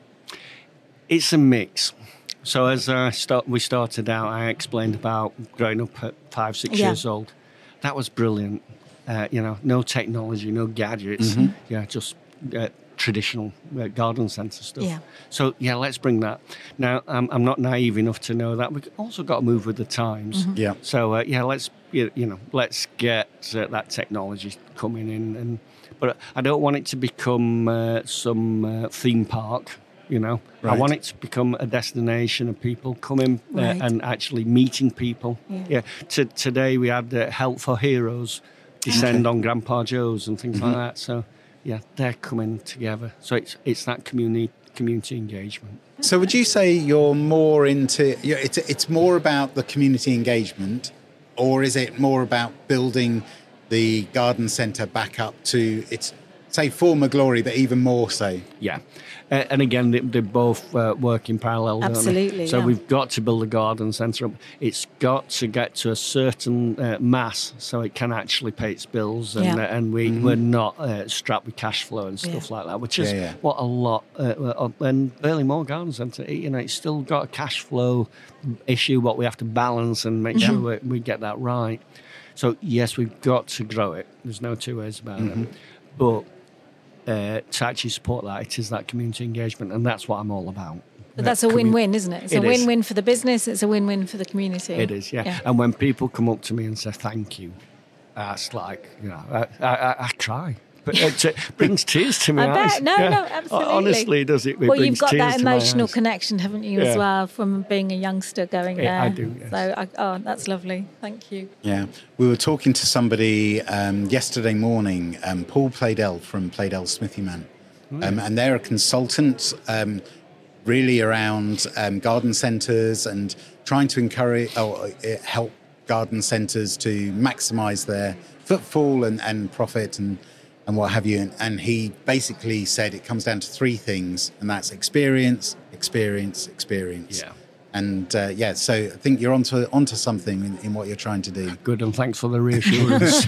It's a mix. So as I start, we started out, I explained about growing up at five, six Yeah. years old. That was brilliant. Uh, you know, no technology, no gadgets. Yeah, just uh, traditional uh, garden centre stuff. Yeah. So yeah, let's bring that. Now, I'm, I'm not naive enough to know that we've also got to move with the times. Yeah. So uh, yeah, let's you you know let's get uh, that technology coming in, and but I don't want it to become uh, some uh, theme park. You know, I Right. want it to become a destination of people coming uh, Right. and actually meeting people. Yeah. T- today we had uh, Help for Heroes descend on Grandpa Joe's and things like that. So yeah, they're coming together. So it's it's that community community engagement. So would you say you're more into, you know, it's, it's more about the community engagement, or is it more about building the garden centre back up to its, say, former glory, but even more so? Yeah. Uh, and again, they, they both uh, work in parallel, don't they? Absolutely, So yeah. we've got to build a garden centre up. It's got to get to a certain uh, mass so it can actually pay its bills, and, Yeah. uh, and we, we're not uh, strapped with cash flow and stuff Yeah. like that, which is Yeah, yeah. what a lot. Uh, uh, and Burley-Moore Garden Centre, you know, it's still got a cash flow issue, what we have to balance and make sure we, we get that right. So yes, we've got to grow it. There's no two ways about it. But uh, to actually support that, it is that community engagement, and that's what I'm all about. But that's a Commu- win-win, isn't it? It's It a is. win-win for the business. It's a win-win for the community. It is, yeah. Yeah. And when people come up to me and say thank you, that's like, you know, I, I, I, I cry. But it, it brings tears to my I bet. eyes. No, Yeah. no, absolutely. Honestly, does it? It Well, brings you've got tears that to my emotional eyes. connection, haven't you, Yeah. as well, from being a youngster going Yeah, there? I do, yes. So, I, oh, that's lovely. Thank you. Yeah. We were talking to somebody um, yesterday morning, um, Paul Playdell from Playdell Smithy Man. Um, and they're a consultant um, really around um, garden centres and trying to encourage or uh, help garden centres to maximise their footfall and, and profit and, and what have you. And, and he basically said it comes down to three things, and that's experience, experience, experience. Yeah. And uh, yeah, so I think you're onto onto something in, in what you're trying to do. Good, and thanks for the reassurance.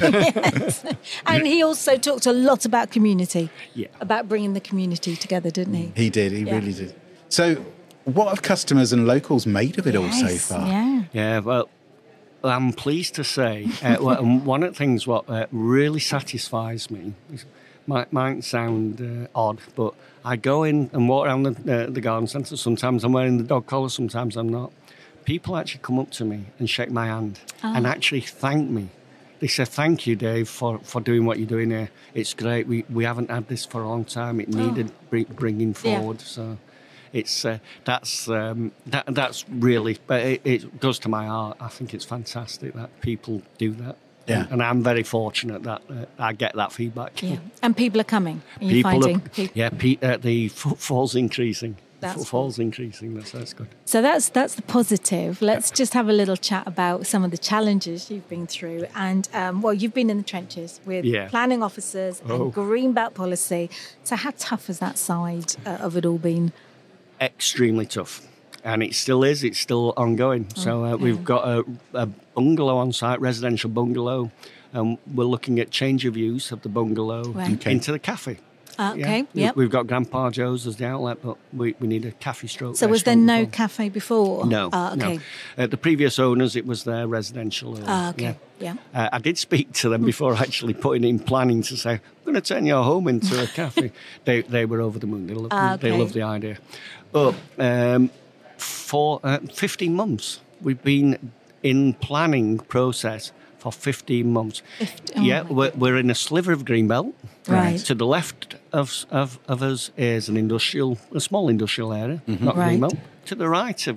And he also talked a lot about community, Yeah. about bringing the community together, didn't he? He did, he Yeah. really did. So what have customers and locals made of it all so Yes, far? Yeah. Yeah, well, I'm pleased to say uh, well, and one of the things what uh, really satisfies me is, might, might sound uh, odd, but I go in and walk around the, uh, the garden centre. Sometimes I'm wearing the dog collar, sometimes I'm not. People actually come up to me and shake my hand and actually thank me. They say, thank you, Dave, for, for doing what you're doing here. It's great. We we haven't had this for a long time. It needed bring, bringing Yeah. forward. So it's uh, that's um, that that's really, but it, it goes to my heart. I think it's fantastic that people do that. Yeah. And, and I'm very fortunate that uh, I get that feedback. Yeah. And people are coming. Are you People, finding? are, People- yeah, pe- uh, the footfall's increasing. The That's footfall's increasing. That's that's good. So that's that's the positive. Let's just have a little chat about some of the challenges you've been through. And um, well, you've been in the trenches with Yeah. planning officers Oh. and greenbelt policy. So how tough has that side uh, of it all been? Extremely tough, and it still is. It's still ongoing. So uh, we've got a, a bungalow on site, residential bungalow, and we're looking at change of use of the bungalow Right. Okay. into the cafe. Uh, Yeah. okay. We- Yep. We've got Grandpa Joe's as the outlet, but we, we need a cafe stroke. So was there restaurant no before. cafe before? No, Ah, okay. no. Uh, the previous owners, it was their residential. Uh, Ah, okay. Yeah. Yeah. Uh, I did speak to them before actually putting in planning to say, I'm going to turn your home into a cafe. they they were over the moon. They loved, Ah, they okay. loved the idea. But um, for uh, fifteen months, we've been in planning process for fifteen months. Fifty- oh yeah, my we're, we're in a sliver of Greenbelt. Right. To the left of, of, of us is an industrial, a small industrial area, not Right. Greenbelt. To the right of us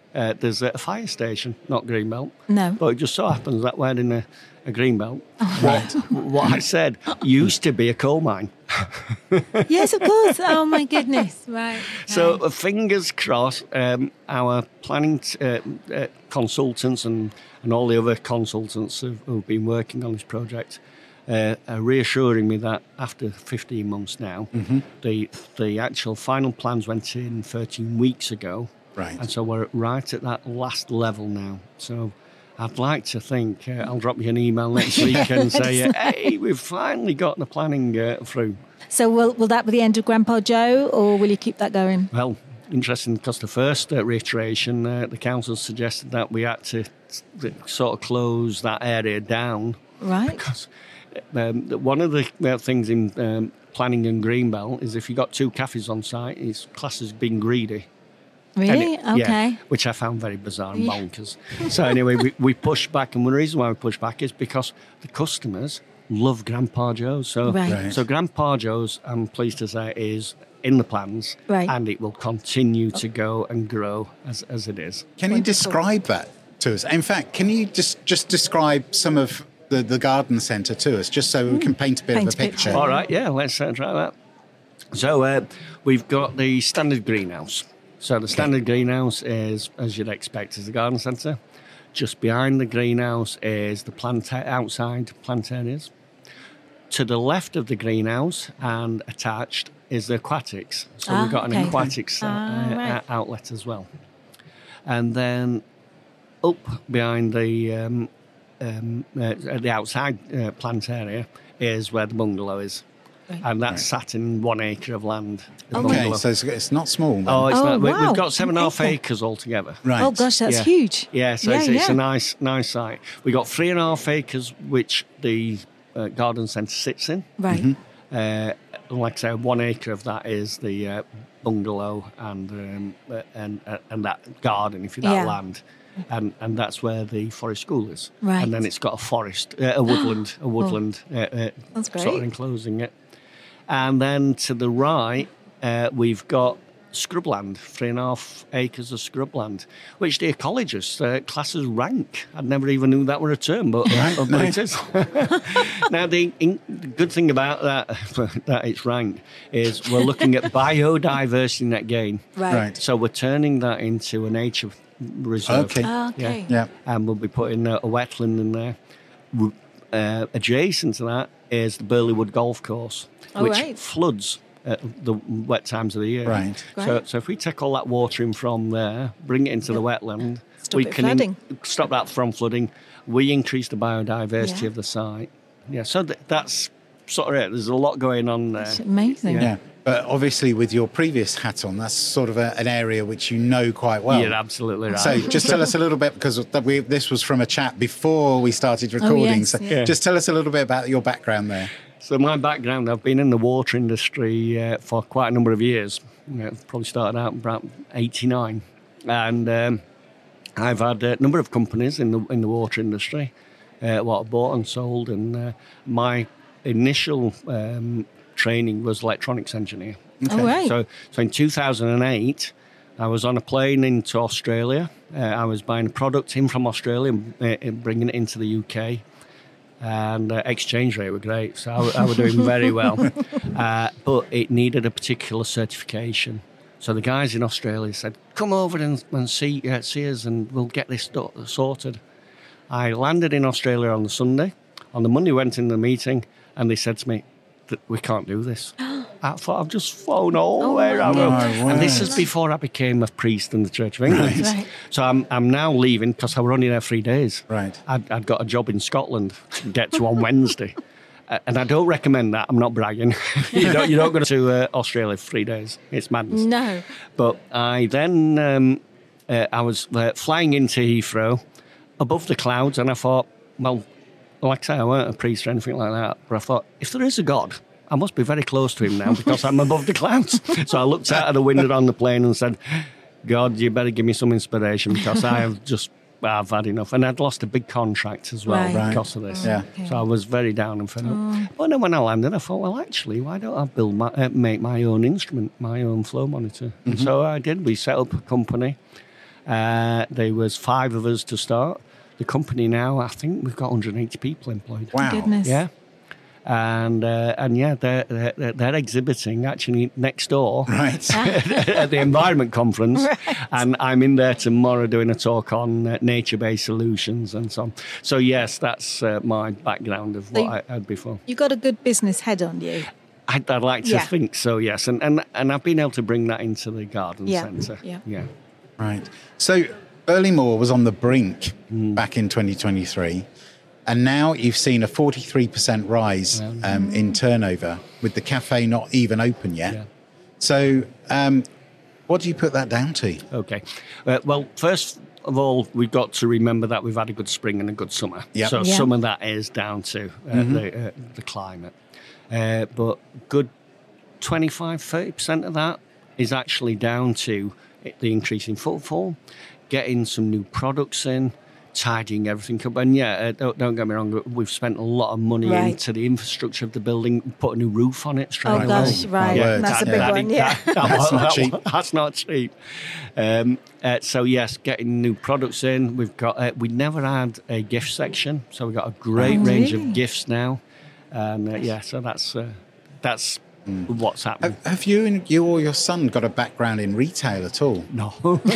uh, there's a fire station, not Greenbelt. No. But it just so happens that we're in a, a Greenbelt. Oh. What, what I said used to be a coal mine. Yes, of course. Oh, my goodness. Right. So okay. uh, fingers crossed, um, our planning t- uh, uh, consultants and, and all the other consultants who've, who've been working on this project uh, are reassuring me that after fifteen months now, Mm-hmm. the the actual final plans went in thirteen weeks ago. Right. And so we're right at that last level now. So I'd like to think, uh, I'll drop you an email next week and say, uh, hey, we've finally got the planning uh, through. So will, will that be the end of Grandpa Joe, or will you keep that going? Well, interesting, because the first uh, reiteration, uh, the council suggested that we had to t- sort of close that area down. Right. Because um, one of the uh, things in um, planning and Greenbelt is if you've got two cafes on site, it's classed as being greedy. Really? And it- okay. Yeah, which I found very bizarre and Yeah. bonkers. So anyway, we, we pushed back, and the reason why we pushed back is because the customers love Grandpa Joe's. So, Right. Right. so Grandpa Joe's, I'm pleased to say, is in the plans, Right. and it will continue to go and grow as, as it is. Can you describe that to us? In fact, can you just just describe some of the, the garden centre to us, just so we can paint a bit Paint of a a picture. picture? All right, yeah, let's uh, try that. So uh, we've got the standard greenhouse. So the standard greenhouse is, as you'd expect, is the garden centre. Just behind the greenhouse is the plant outside plant areas. To the left of the greenhouse and attached is the aquatics. So Ah, we've got an okay. aquatics uh, Ah, right. uh, outlet as well. And then up behind the um, um, uh, the outside uh, plant area is where the bungalow is. Right. And that's sat in one acre of land. the Okay, bungalow. so it's, it's not small then. Oh, it's Oh, not, we, wow. we've got seven and a half An acre. acres altogether. Right. Oh, gosh, that's Yeah. huge. Yeah, so Yeah, it's, it's yeah. a nice, nice site. We got three and a half acres, which the uh, garden centre sits in. Right. Mm-hmm. Uh, like I say, one acre of that is the uh, bungalow and um, uh, and uh, and that garden, if you that Yeah. land, and and that's where the forest school is. Right. And then it's got a forest, uh, a woodland, a woodland, uh, uh, That's sort of great. enclosing it. And then to the right, uh, we've got scrubland, three and a half acres of scrubland, which the ecologists uh, class as rank. I never even knew that were a term, but, Right, but no. it is. Now, the, in, the good thing about that, that it's rank, is we're looking at biodiversity net gain. Right. Right. So we're turning that into a nature reserve. Okay. Ah, okay. Yeah. And we'll be putting a, a wetland in there. W- Uh, adjacent to that is the Burleywood Golf Course, Oh, which right. floods at the wet times of the year. Right. So, Right. so if we take all that water in from there, bring it into the wetland, Stop we it can flooding. stop that from flooding. We increase the biodiversity Yeah. of the site. Yeah, so th- that's sort of it. There's a lot going on there. It's amazing. Yeah. Yeah. But obviously, with your previous hat on, that's sort of a, an area which you know quite well. You're absolutely right. So just tell us a little bit, because that we, this was from a chat before we started recording. yes, so yeah. just tell us a little bit about your background there. So my background, I've been in the water industry uh, for quite a number of years. You know, probably started out about eighty-nine, and um, I've had a number of companies in the in the water industry, uh, what I bought and sold. And uh, my initial um, training was electronics engineer. Oh, right. So, so in two thousand eight, I was on a plane into Australia. Uh, I was buying a product in from Australia and, uh, and bringing it into the U K. And uh, exchange rate were great, so I, I was doing very well. Uh, but it needed a particular certification. So the guys in Australia said, come over and, and see, uh, see us and we'll get this do- sorted. I landed in Australia on the Sunday. On the Monday, went in the meeting and they said to me, that we can't do this. I thought, I've just flown all the Oh, way my around. goodness. My And this word. is before I became a priest in the Church of England. Right. Right. So I'm I'm now leaving because I was only there three days. Right. I'd, I'd got a job in Scotland to get to on Wednesday. Uh, and I don't recommend that. I'm not bragging. you don't you don't go to uh, Australia for three days. It's madness. No. But I then um, uh, I was uh, flying into Heathrow above the clouds, and I thought, well, like I say, I weren't a priest or anything like that. But I thought, if there is a God, I must be very close to him now because I'm above the clouds. So I looked out of the window on the plane and said, God, you better give me some inspiration because I have just, I've had enough. And I'd lost a big contract as well Right. Right. because of this. Yeah. Okay. So I was very down and fed up. Oh. But then when I landed, I thought, well, actually, why don't I build my, uh, make my own instrument, my own flow monitor? And so I did. We set up a company. Uh, there was five of us to start. The company now, I think we've got one hundred eighty people employed. Wow. Goodness. Yeah. And uh, and yeah, they're, they're they're exhibiting actually next door Right. at the environment conference, Right. and I'm in there tomorrow doing a talk on uh, nature-based solutions and so on. So yes, that's uh, my background of what So I had before. You got a good business head on you. I'd, I'd like to Yeah. think so, yes, and and and I've been able to bring that into the garden Yeah. centre. Yeah. yeah. Right. So Burley-Moore was on the brink Mm. back in twenty twenty-three, and now you've seen a forty-three percent rise um, in turnover with the cafe not even open yet. Yeah. So um, what do you put that down to? Okay. Uh, well, first of all, we've got to remember that we've had a good spring and a good summer. Yep. So Yeah. some of that is down to uh, the, uh, the climate. Uh, but good twenty-five, thirty percent of that is actually down to the increase in footfall, getting some new products in, tidying everything up. And yeah, uh, don't, don't get me wrong, we've spent a lot of money Right. into the infrastructure of the building, put a new roof on it straight Oh, away. gosh, right. word. That's a Yeah. big That- one, yeah. that- that- That's not that- cheap. That's not cheap. Um, uh, so yes, getting new products in. We've got. Uh, we never had a gift section, so we've got a great Oh, range really? of gifts now. And uh, yeah, so that's uh, that's what's happening. Have, have you and you or your son got a background in retail at all? No,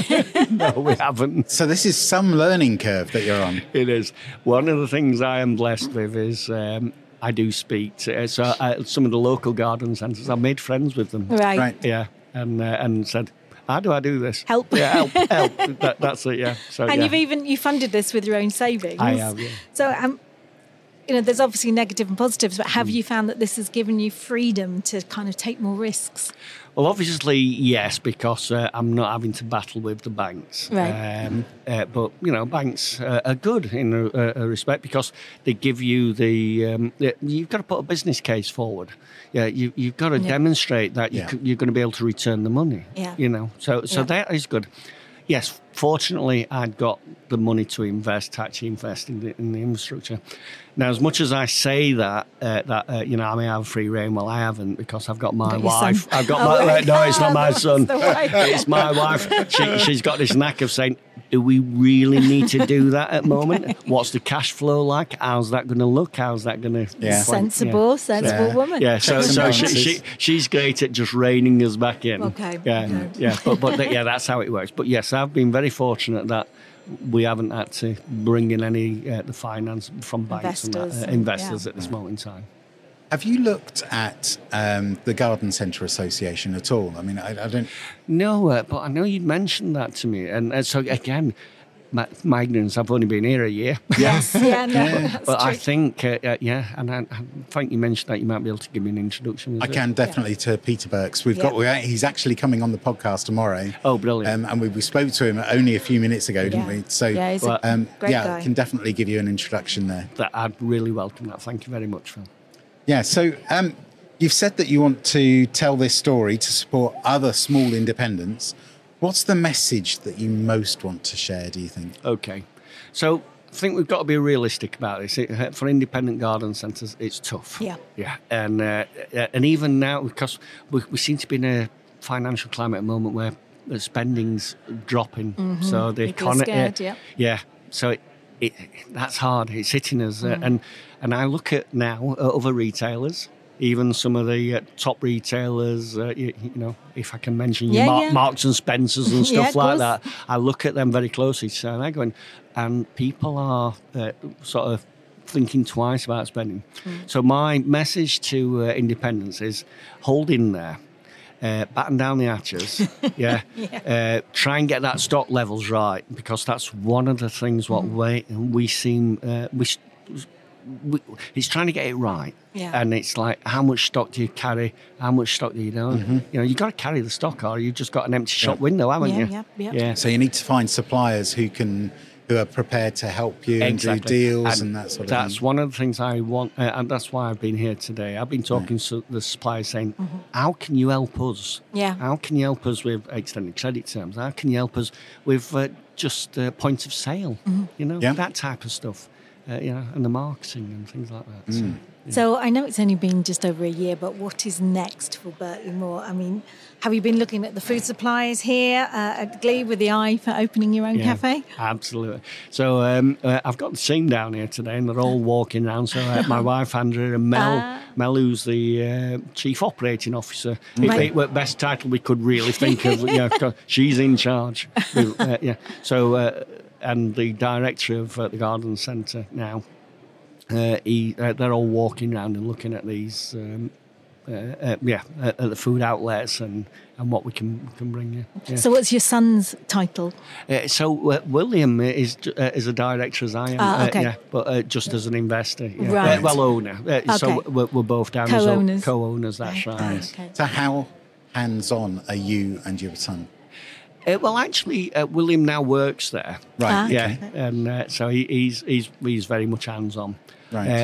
no, we haven't. So this is some learning curve that you're on. It is. One of the things I am blessed with is um, I do speak to uh, so uh, some of the local garden centres. I made friends with them. Right. Right. Yeah, and uh, and said, how do I do this? Help. Yeah, help, help. That, that's it. Yeah. So And yeah. you've even you funded this with your own savings. I have, yeah. So um, you know, there's obviously negative and positives, but Mm. have you found that this has given you freedom to kind of take more risks? Well, obviously, yes, because uh, I'm not having to battle with the banks. Right. Um, uh, but, you know, banks uh, are good in a, a respect because they give you the... Um, the- you've got to put a business case forward. Yeah, you, you've got to Yeah. demonstrate that you Yeah. c- you're going to be able to return the money. Yeah. You know, so so Yeah. that is good. Yes, fortunately, I'd got the money to invest, to actually invest in the, in the infrastructure. Now, as much as I say that, uh, that uh, you know, I may have free reign, well, I haven't because I've got my Got your wife. son. I've got Oh, my... right. No, it's not my That's son. the wife. It's my wife. She, she's got this knack of saying, do we really need to do that at the moment? What's the cash flow like? How's that going to look? How's that going to... Yeah. Sensible, sensible Yeah. woman. Yeah, so, Checks and so she, balances. she she's great at just reining us back in. Okay, Yeah, okay. yeah, but but th- yeah, that's how it works. But yes, I've been very fortunate that we haven't had to bring in any uh, the finance from banks and Investors that, uh, and- investors yeah. at this moment in time. Have you looked at um, the Garden Centre Association at all? I mean, I, I don't... No, uh, but I know you'd mentioned that to me, and, and so again, my, my ignorance. I've only been here a year. Yes, yeah, no, that's But true. I think, uh, uh, yeah, and I, I think you mentioned that you might be able to give me an introduction. is I it? can definitely to Peter Burks. We've Yeah. got. We're, he's actually coming on the podcast tomorrow. Oh, brilliant. Um, and we, we spoke to him only a few minutes ago, didn't Yeah. we? So Yeah, he's a um, great yeah, guy. can definitely give you an introduction there. That I'd really welcome that. Thank you very much, Phil. Yeah. So um, you've said that you want to tell this story to support other small independents. What's the message that you most want to share? Do you think? Okay. So I think we've got to be realistic about this. It, uh, for independent garden centres, it's tough. Yeah. Yeah. And uh, uh, and even now, because we, we seem to be in a financial climate at the moment where the spending's dropping. So the Mm-hmm. People are economy... scared, yeah. Yeah. So it, it, that's hard. It's hitting us. Mm. Uh, and, and I look at now uh, other retailers, even some of the uh, top retailers, uh, you, you know, if I can mention Yeah, you, Mar- yeah. Marks and Spencers and Yeah, stuff of like course. that. I look at them very closely. So they're going, and people are uh, sort of thinking twice about spending. Mm. So my message to uh, independents is hold in there. Uh, batten down the hatches, yeah. Uh, try and get that stock levels right because that's one of the things what Mm. we we seem uh, we, we it's trying to get it right. Yeah. And it's like, how much stock do you carry? How much stock do you don't? Mm-hmm. You know, you got to carry the stock, or you've just got an empty shop window, haven't Yeah, you? yeah, yeah. yeah. So you need to find suppliers who can who are prepared to help you and do deals and, that sort of that's thing. one of the things I want, uh, and that's why I've been here today. I've been talking to the suppliers saying, how can you help us? Yeah. How can you help us with extended credit terms? How can you help us with uh, just uh, point of sale? You know, Yeah. that type of stuff. Uh, you know, and the marketing and things like that. So, So I know it's only been just over a year, but what is next for Birtley Moor? I mean, have you been looking at the food supplies here uh, at Glee with the eye for opening your own Yeah, cafe? Absolutely. So um, uh, I've got the team down here today, and they're all walking around. So uh, my wife Andrea and Mel, Ah. Mel, who's the uh, chief operating officer. Right. It, it, best title we could really think of. You know, 'cause she's in charge. uh, yeah. So uh, and the director of uh, the garden centre now. Uh, he, uh, they're all walking around and looking at these. Um, Uh, uh, yeah, at, at the food outlets and, and what we can can bring you. Yeah. So what's your son's title? Uh, so uh, William is uh, is a director as I am, Ah, okay. uh, yeah, but uh, just as an investor, yeah. Right. Uh, well, owner. Uh, So Okay. we're, we're both down Co-owners. as co-owners. That's right. Right. Okay. So how hands-on are you and your son? Uh, well, actually, uh, William now works there. Right. Ah, Yeah, okay. and uh, so he, he's he's he's very much hands on. Right. Uh,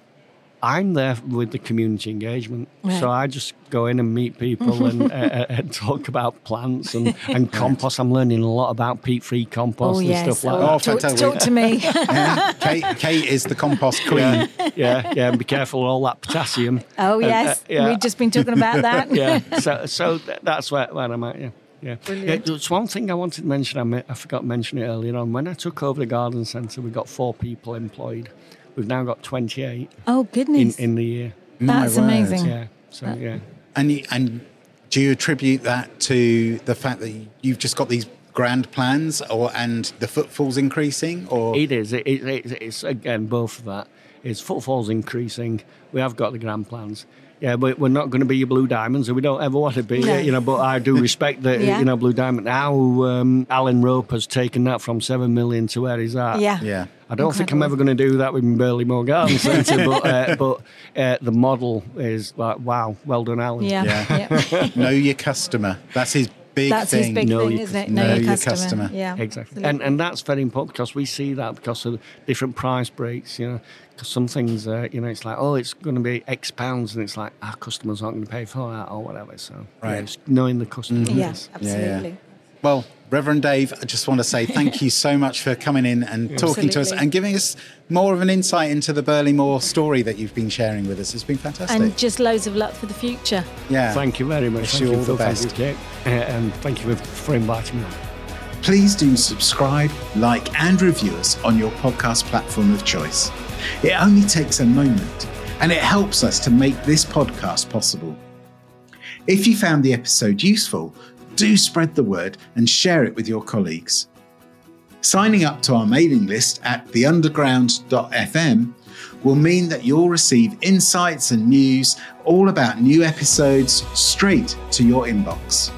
I'm there with the community engagement, Right. so I just go in and meet people and, uh, and talk about plants and, and compost. I'm learning a lot about peat-free compost Oh and yes. stuff like Oh, that. Oh, talk, fantastic. talk to me. Yeah. Kate, Kate is the compost queen. Yeah, yeah, yeah, and be careful of all that potassium. Oh And, uh, yes, yeah. we've just been talking about that. Yeah, so so th- that's where, where I'm at. Yeah, yeah. yeah. There's one thing I wanted to mention. I, me- I forgot to mention it earlier on. When I took over the garden centre, we got four people employed. We've now got twenty-eight Oh in, goodness, in the year. My that's word. amazing. Yeah, so yeah. And you, and do you attribute that to the fact that you've just got these grand plans, or and the footfall's increasing, or It is. It, it, it, it's again both of that. It's footfall's increasing. We have got the grand plans. Yeah, but we're not going to be your Blue Diamonds, and we don't ever want to be. No. You know, but I do respect that. Yeah. You know, Blue Diamond. Now, um, Alan Rope has taken that from seven million to where he's at. Yeah. yeah? I don't think I'm Incredible. ever going to do that with Burley Moor Garden Centre, but uh, but uh, the model is like, wow, well done, Alan. Yeah. Yeah. yeah. Know your customer. That's his big That's thing. his big Know thing, your isn't it? customer. Know, Know your your customer. customer. Yeah. Exactly, and and that's very important because we see that because of different price breaks. You know, because some things, uh, you know, it's like, oh, it's going to be X pounds, and it's like our customers aren't going to pay for that or whatever. So, yeah, Right. it's knowing the customer. Yeah, is- absolutely. Well, Reverend Dave, I just want to say thank you so much for coming in and talking to us Absolutely. and giving us more of an insight into the Burley Moor story that you've been sharing with us. It's been fantastic. And just loads of luck for the future. yeah. Thank you very much. Wish Thank you you, all the Phil. Thank best. you, Kate. Uh, and thank you for, for inviting me on. Please do subscribe, like, and review us on your podcast platform of choice. It only takes a moment, and it helps us to make this podcast possible. If you found the episode useful, do spread the word and share it with your colleagues. Signing up to our mailing list at the underground dot f m will mean that you'll receive insights and news all about new episodes straight to your inbox.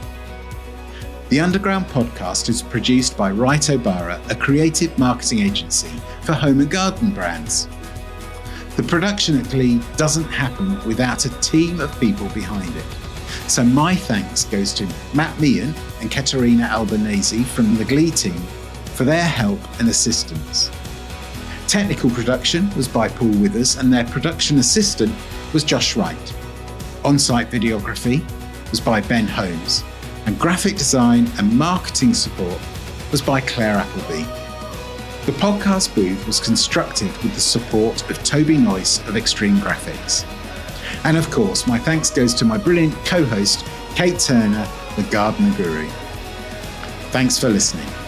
The Underground podcast is produced by Right O'Bara, a creative marketing agency for home and garden brands. The production at Glee doesn't happen without a team of people behind it. So my thanks goes to Matt Meehan and Katerina Albanese from the Glee team for their help and assistance. Technical production was by Paul Withers, and their production assistant was Josh Wright. On-site videography was by Ben Holmes, and graphic design and marketing support was by Claire Appleby. The podcast booth was constructed with the support of Toby Noyce of Extreme Graphics. And of course, my thanks goes to my brilliant co-host, Kate Turner, the Gardener Guru. Thanks for listening.